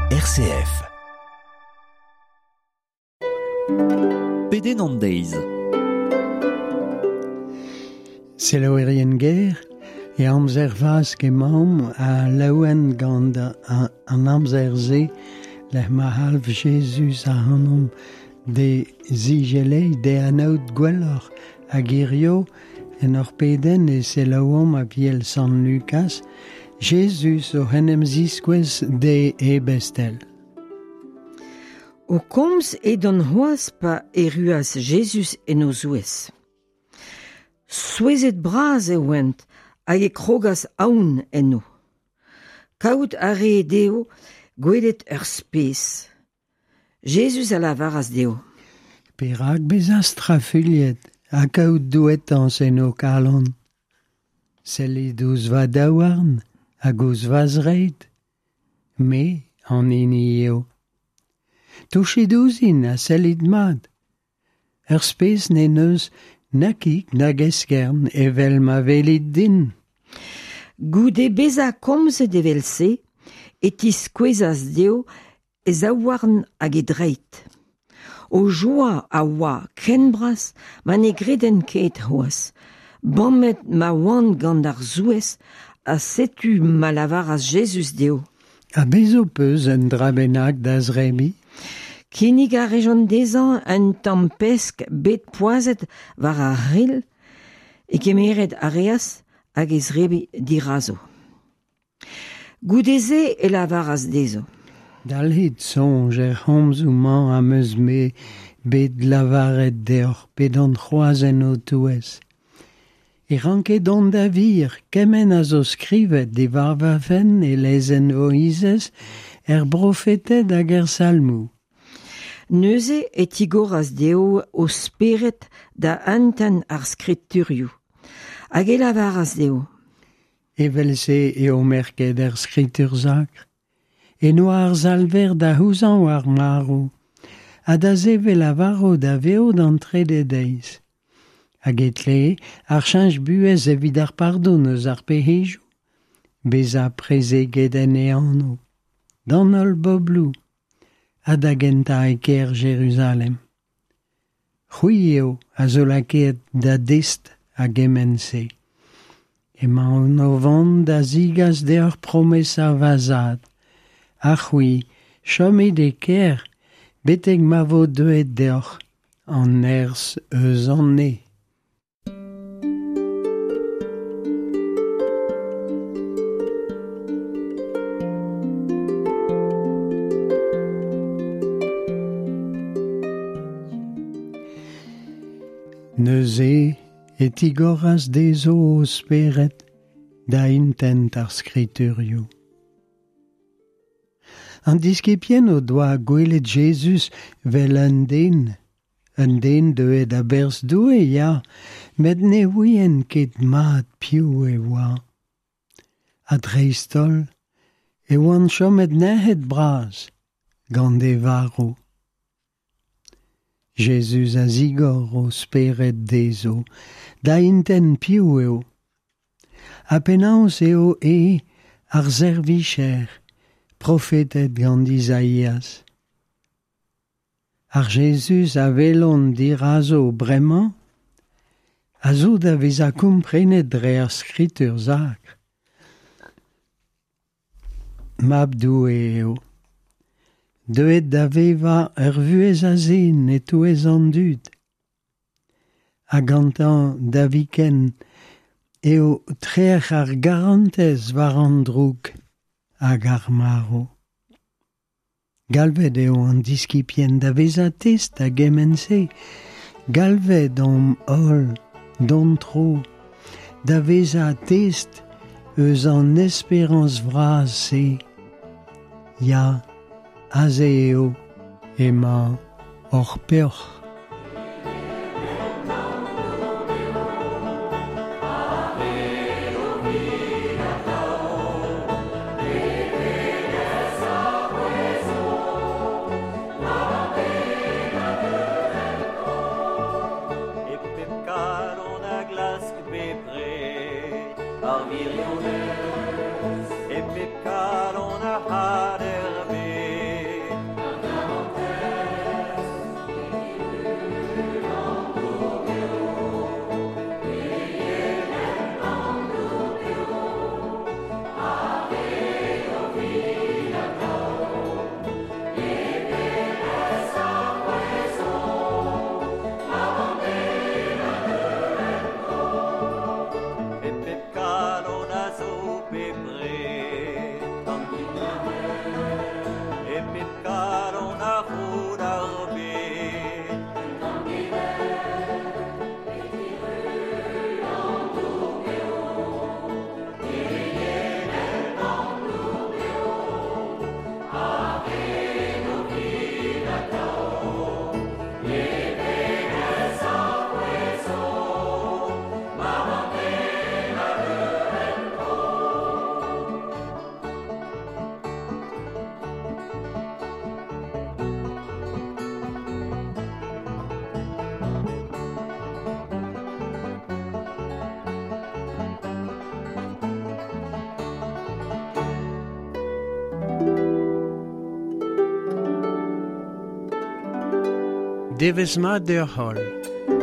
RCF. Peden an deiz. Seloerien ger, e amzer vaz kemam a laouen gant an amzer ze, lech ma halv Jesus a hanom de zigelei de anaout gwelloc'h a girio en ur peden e selaouam a piel San Lucas, Jesus o hennem ziskouez de e bestel. O komz e don c'hoaz pa e ruas Jesus en o zouez. Souezet braz e oant hag e krogas aoun en o. Kaout a re deo gwelet ur spez. Jesus a lavaras deo. Perak bezas trafuliet, a kaout douetans en o kalon. Sellit ouz va daouarn, hag ouz vazreit, me an eni eo. Touchet ouzin a sellit mat. Ur spez n'en eus nakik nag eskern evel ma velit din. Goude beza komzet evel se, etis kwezas deo e zaouarn hag e dreit. O joa a oa kenbras ma ne greden ket c'hoaz. Bammet ma oant gant ar zouez a setu ma lavaras Jesus deo. A bezo peus un dra bennak da zremi? Kinnig a rejon dezan un tampesk bet poazet war a ril e kemeret a reas hag ez rebi dirazo. Goudeze e lavaras dezo. Dalhit sonj homzou man am eus me bet lavaret deoc'h bet an c'hoazen o touez. E ranket don da vir, kemen a zo skrivet de varvafen e lezen vo izez brofetet hag salmou. Neuze e tigoras deo o speret da antan ar skriturioù. Hag e lavaras deo. Evel se e o merket skritur zakr. E noa ar zalver da houzan war marou. A da zeve lavaro da veo d'antre deiz. Hag etle, ar chanj buez evit ar pardon eus ar pehejou. Beza preze geden e anno. Dan ol boblou. A da genta e ker Jérusalem. C'hwi eo a zo laket da dest a gemense. Ema an ovan da zigas de ur promesa vazad. A c'hwi, chomet e ker, beteg ma vo deuet deoc'h, an ers eus an ne. Neuze e tigoras dezo o speret da intent ar skriturioù. An diskepien o doa gwelet Jesus vel un den deuet a berz doue, ya, met ne ouien ket mat piou e oa. A dreistol, e oan chomet nehet braz, gant e varo. Jesus a zigor o speret dezo, da inten piou eo. A penaos eo ar zervicher, profetet gant Isaïas. Ar Jesus a velon dirazo bremañ, a zo da veza komprenet dre ar skritur zakr. Mab doue eo. Deuet da veva ur vuez a zen e touez an dud. A gantan da viken eo trec'h ar garantez war an droug hag ar maro. Galvet eo an diskipien da veza test a gemense. Galvet an hol, don tro, da veza test eus an esperans vraz se. Ya, aze eo ema hor peoc'h. E pep kalon a c'hader bet Deves ma der hol.